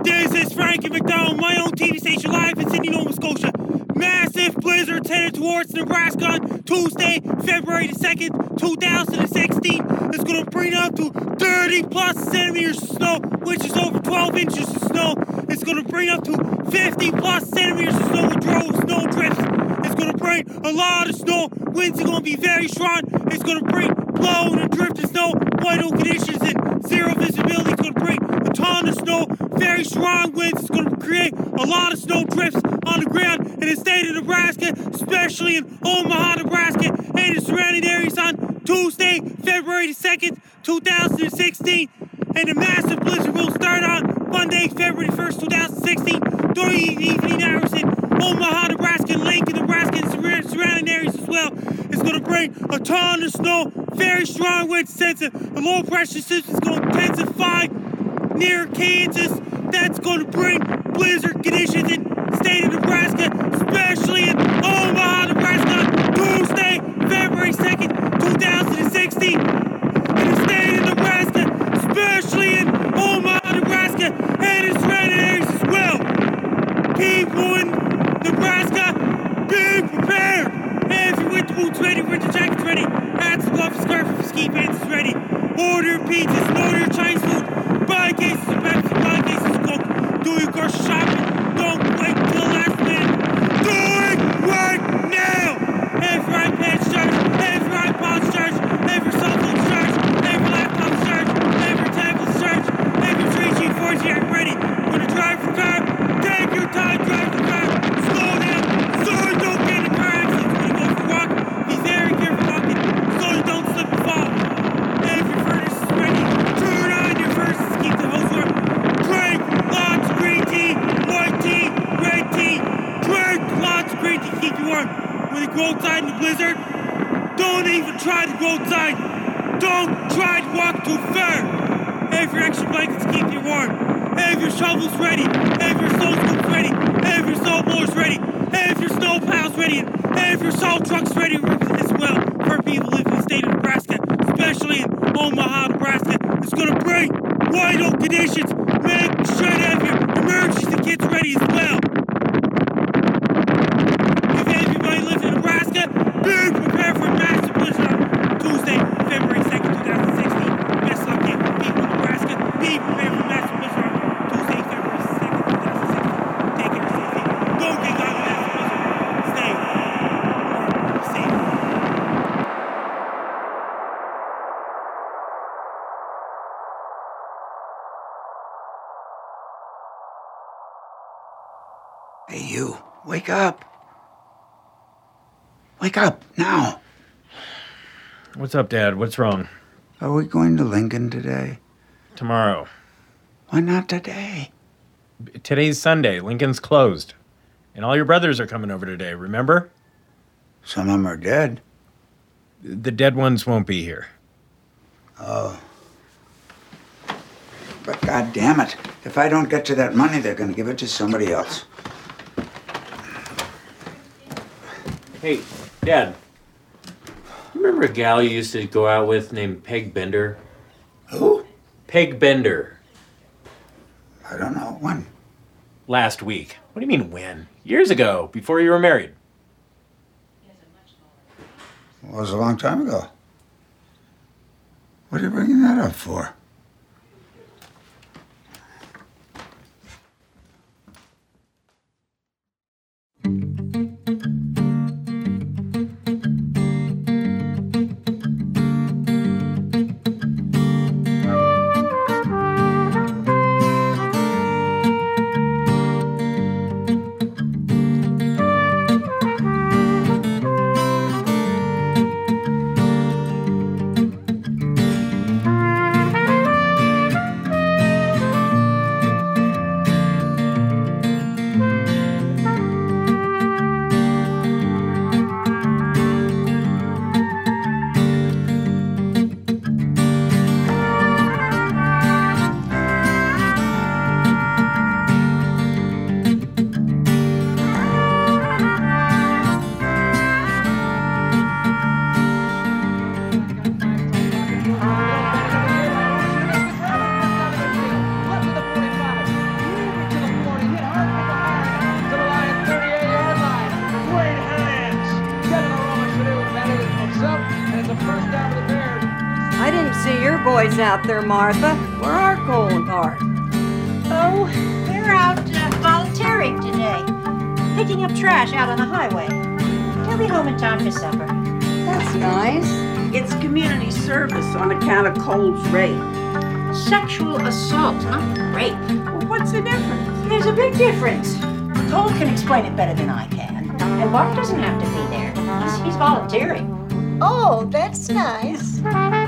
This is Frankie McDonald, my own TV station live in Sydney, Nova Scotia. Massive blizzard headed towards Nebraska on Tuesday, February the 2nd, 2016. It's going to bring up to 30 plus centimeters of snow, which is over 12 inches of snow. It's going to bring up to 50 plus centimeters of snow with snow drifts. It's going to bring a lot of snow. Winds are going to be very strong. It's going to bring blowing and drifting snow, white oak conditions, and zero visibility. It's going to bring a ton of snow, very strong winds. It's going to create a lot of snow drifts on the ground in the state of Nebraska, especially in Omaha, Nebraska, and the surrounding areas on Tuesday, February the 2nd, 2016. And the massive blizzard will start on Monday, February 1st, 2016, during the evening hours in Omaha, Nebraska, and Lincoln, Nebraska, and surrounding areas as well. It's going to bring a ton of snow, very strong winds. The low pressure system is going to intensify near Kansas. That's going to bring blizzard conditions in the state of Nebraska, especially in Omaha, Nebraska, on Tuesday, February 2nd, 2016. In the state of Nebraska, especially in Omaha, Nebraska, and its surrounding areas as well. People in Nebraska, be prepared. If your winter boots ready, winter jackets ready, hats, gloves, scarf, ski pants is ready. Order your pizzas, order your Chinese food, buy cases of Pepsi, buy cases of Coke. Do your grocery shopping. Don't wait till the last minute. Do it right now. If your iPad's charged, if your iPod's charged, if your cell phone's charged, if your laptop's charged, if your tablet's charged, if your 3G, 4G aren't ready. When you drive your car, take your time, drive the car. Slow down, so you don't get in a car accident. When you go for a walk, be very careful walking, so you don't slip and fall. If your furnace is ready, turn on your furnace, keep the hose warm. Drink lots of green tea, white tea, red tea. Drink lots of green tea to keep you warm. When you go outside in the blizzard, don't even try to go outside. Don't try to walk too far. Have your extra blankets to keep you warm. Have your shovels ready. Have your snow scoops ready. Have your snow blowers ready. Have your snow plows ready. Have your salt trucks ready as well for people living in the state of Nebraska, especially in Omaha, Nebraska. It's going to bring white oak conditions. Make sure to have your emergency kits ready as well. If anybody lives in Nebraska, be prepared for a massive blizzard on Tuesday, February 2nd, 2016. Best luck to people in Nebraska. Be prepared for a massive blizzard on Tuesday, February 2nd, 2016. Take care, stay safe. Don't get caught in a massive blizzard. Stay safe. Hey, you. Wake up. Wake up, now. What's up, Dad? What's wrong? Are we going to Lincoln today? Tomorrow. Why not today? Today's Sunday. Lincoln's closed. And all your brothers are coming over today, remember? Some of them are dead. The dead ones won't be here. Oh. But God damn it, if I don't get to that money, they're going to give it to somebody else. Hey, Dad. You remember a gal you used to go out with named Peg Bender? Who? Peg Bender. I don't know. When? Last week. What do you mean when? Years ago, before you were married. It was a long time ago. What are you bringing that up for? see your boys out there, Martha. Where are Cole and Bart? Oh, they're out volunteering today. Picking up trash out on the highway. They'll be home in time for supper. That's nice. It's community service on account of Cole's rape. Sexual assault, not rape. Well, what's the difference? There's a big difference. Cole can explain it better than I can. And Bart doesn't have to be there. He's volunteering. Oh, that's nice.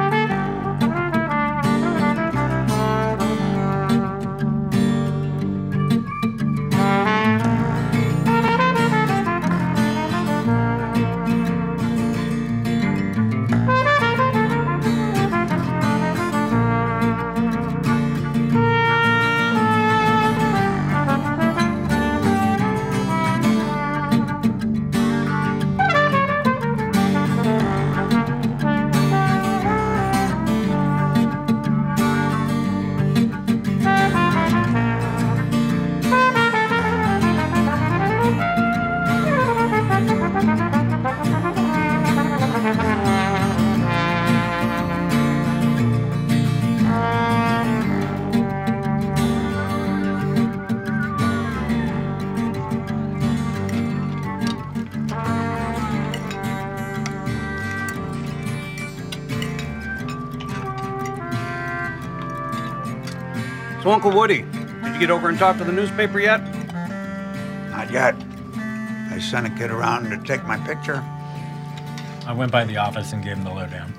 So, Uncle Woody, did you get over and talk to the newspaper yet? Not yet. I sent a kid around to take my picture. I went by the office and gave him the lowdown.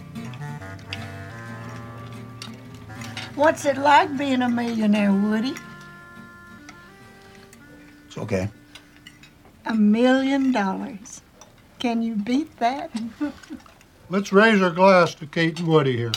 What's it like being a millionaire, Woody? It's okay. $1 million. Can you beat that? Let's raise our glass to Kate and Woody here.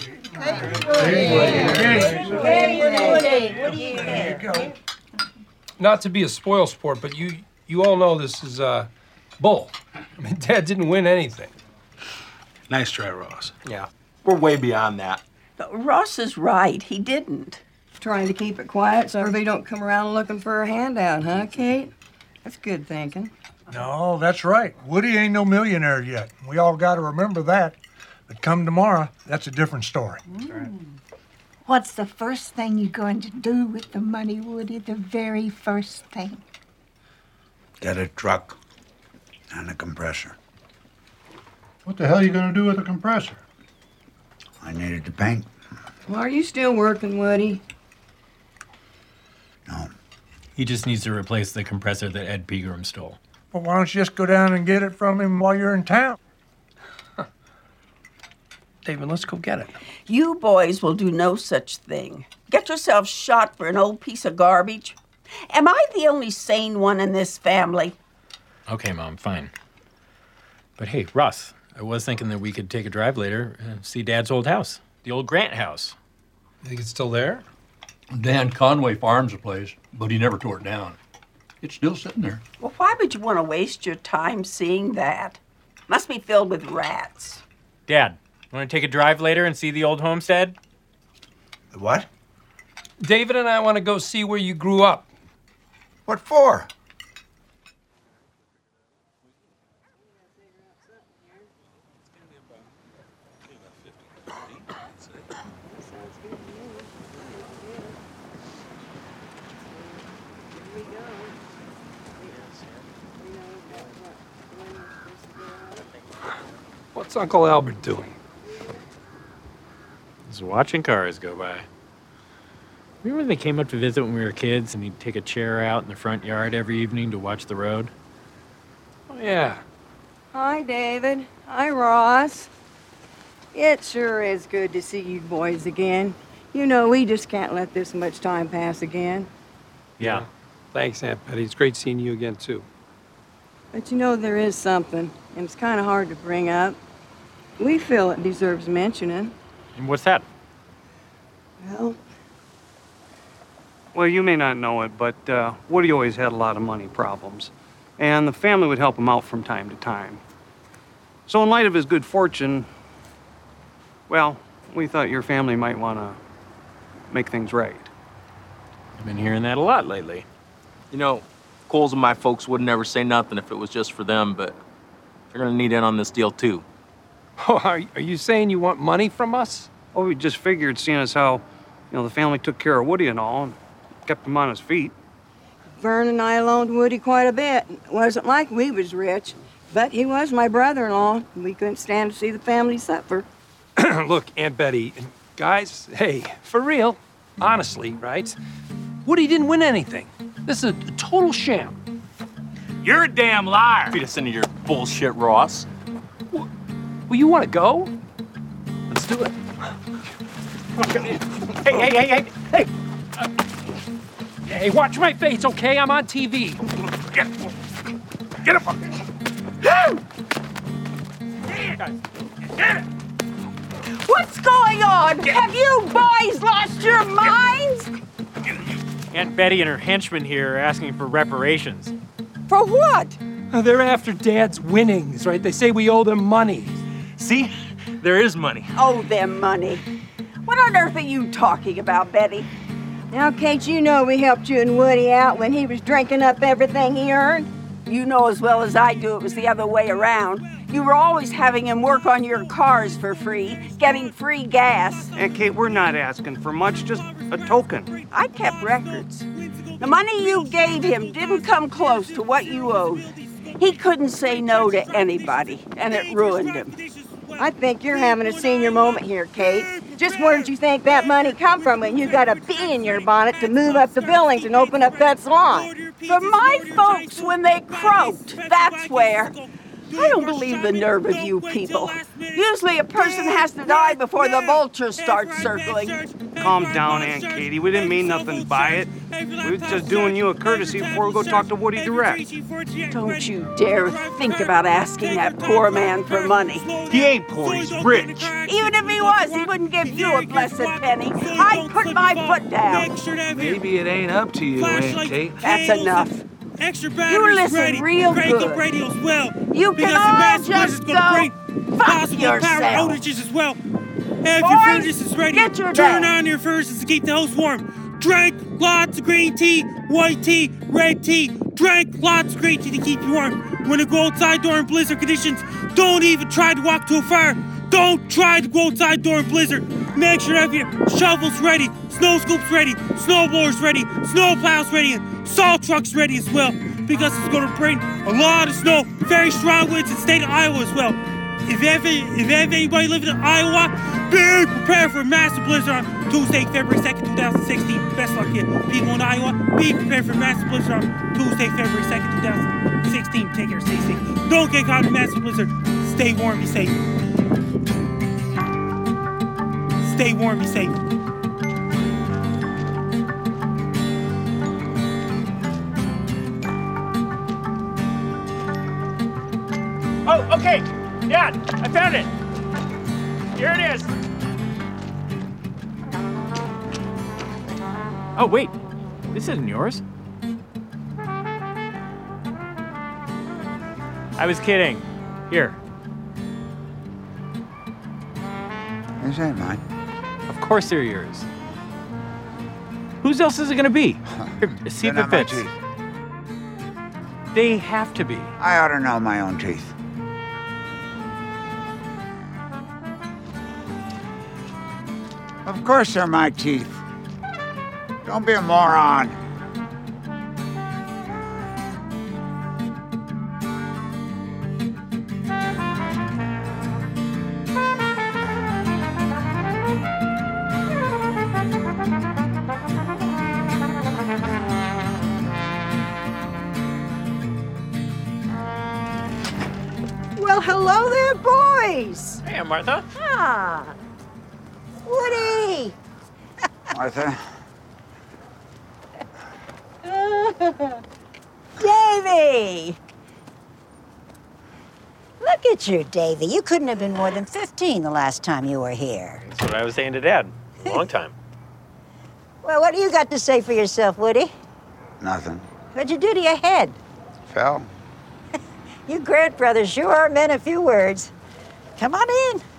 Not to be a spoil sport, but you all know this is bull. I mean, Dad didn't win anything. Nice try, Ross. Yeah. We're way beyond that. Ross is right. He didn't. Trying to keep it quiet so everybody don't come around looking for a handout, huh, Kate? That's good thinking. No, that's right. Woody ain't no millionaire yet. We all got to remember that. But come tomorrow, that's a different story. What's the first thing you're going to do with the money, Woody? The very first thing. Get a truck and a compressor. What the hell are you going to do with a compressor? I needed to paint. Well, are you still working, Woody? No. He just needs to replace the compressor that Ed Pegram stole. Well, why don't you just go down and get it from him while you're in town? David, let's go get it. You boys will do no such thing. Get yourselves shot for an old piece of garbage. Am I the only sane one in this family? Okay, Mom, fine. But hey, Russ, I was thinking that we could take a drive later and see Dad's old house, the old Grant house. You think it's still there? Dan Conway farms the place, but he never tore it down. It's still sitting there. Well, why would you want to waste your time seeing that? Must be filled with rats. Dad, want to take a drive later and see the old homestead? The what? David and I want to go see where you grew up. What for? What's Uncle Albert doing? Just watching cars go by. Remember when they came up to visit when we were kids and he'd take a chair out in the front yard every evening to watch the road? Oh, yeah. Hi, David. Hi, Ross. It sure is good to see you boys again. You know, we just can't let this much time pass again. Yeah. Thanks, Aunt Betty. It's great seeing you again, too. But you know, there is something, and it's kind of hard to bring up. We feel it deserves mentioning. And what's that? Well, you may not know it, but Woody always had a lot of money problems, and the family would help him out from time to time. So in light of his good fortune, well, we thought your family might want to make things right. I've been hearing that a lot lately. You know, Coles and my folks would never say nothing if it was just for them, but they're gonna need in on this deal too. Oh, are you saying you want money from us? Oh, we just figured, seeing as how, the family took care of Woody and all, and kept him on his feet. Vern and I loaned Woody quite a bit. It wasn't like we was rich, but he was my brother-in-law. We couldn't stand to see the family suffer. Look, Aunt Betty, guys, hey, for real, honestly, right? Woody didn't win anything. This is a total sham. You're a damn liar. Feed us into your bullshit, Ross. Well, you want to go? Let's do it. Hey. Hey, watch my face, okay? I'm on TV. Get up. What's going on? Have you boys lost your minds? Aunt Betty and her henchmen here are asking for reparations. For what? They're after Dad's winnings, right? They say we owe them money. See? There is money. Owe them money. What on earth are you talking about, Betty? Now, Kate, you know we helped you and Woody out when he was drinking up everything he earned. You know as well as I do it was the other way around. You were always having him work on your cars for free, getting free gas. And Kate, we're not asking for much, just a token. I kept records. The money you gave him didn't come close to what you owed. He couldn't say no to anybody, and it ruined him. I think you're having a senior moment here, Kate. Just where did you think that money come from when you got a bee in your bonnet to move up the billings and open up that salon? From my folks when they croaked, that's where. I don't believe the nerve of you people. Usually a person has to die before the vultures start circling. Calm down, Aunt Katie. We didn't mean nothing by it. We were just doing you a courtesy before we go talk to Woody direct. Don't you dare think about asking that poor man for money. He ain't poor, he's rich. Even if he was, he wouldn't give you a blessed penny. I'd put my foot down. Maybe it ain't up to you, Aunt Kate. That's enough. Extra batteries You listen ready. real Crank good. up radio as well. You because can all the mass just is going to bring fuck possible power yourself. outages as well. If Boys, your furnace is ready, get your turn dad. on your furnaces to keep the house warm. Drink lots of green tea, white tea, red tea. Drink lots of green tea to keep you warm. When you go outside during blizzard conditions, don't even try to walk to a fire. Don't try to go outside during blizzard. Make sure that your shovels ready, snow scoops ready, snow blowers ready, snow plows ready, and salt trucks ready as well. Because it's going to bring a lot of snow, very strong winds in the state of Iowa as well. If you have anybody living in Iowa, be prepared for a massive blizzard on Tuesday, February 2nd, 2016. Best luck here. People in Iowa, be prepared for a massive blizzard on Tuesday, February 2nd, 2016. Take care, stay safe. Don't get caught in a massive blizzard. Stay warm, be safe. Stay warm, be safe. Oh, okay. Dad, I found it. Here it is. Oh, wait. This isn't yours. I was kidding. Here. These ain't mine. Of course they're yours. Whose else is it gonna be? Here, see if They're it not my fits. teeth. They have to be. I ought to know my own teeth. Of course they're my teeth. Don't be a moron. Well, hello there, boys. Hey, Martha. Ah, Woody. Martha, Davy! Look at you, Davy. You couldn't have been more than 15 the last time you were here. That's what I was saying to Dad. A long time. Well, what do you got to say for yourself, Woody? nothing. What'd you do to your head? Fell. You Grant brothers sure are men of few words. Come on in.